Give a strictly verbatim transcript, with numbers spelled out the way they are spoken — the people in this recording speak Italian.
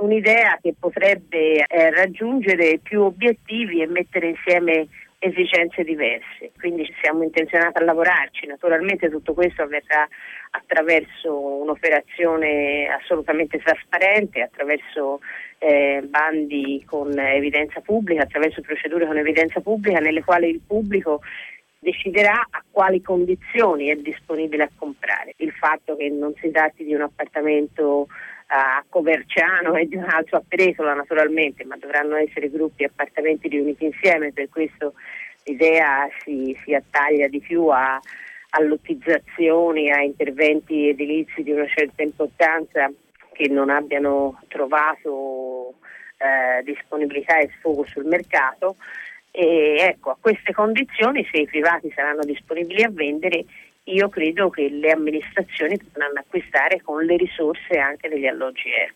un'idea che potrebbe eh, raggiungere più obiettivi e mettere insieme esigenze diverse, quindi siamo intenzionati a lavorarci. Naturalmente tutto questo avverrà attraverso un'operazione assolutamente trasparente, attraverso eh, bandi con evidenza pubblica, attraverso procedure con evidenza pubblica nelle quali il pubblico deciderà a quali condizioni è disponibile a comprare. Il fatto che non si tratti di un appartamento a Coverciano e di un altro a Peretola naturalmente, ma dovranno essere gruppi e appartamenti riuniti insieme, per questo l'idea si, si attaglia di più a, a lottizzazioni, a interventi edilizi di una certa importanza che non abbiano trovato eh, disponibilità e sfogo sul mercato. E ecco, a queste condizioni, se i privati saranno disponibili a vendere, io credo che le amministrazioni potranno acquistare con le risorse anche degli alloggi E R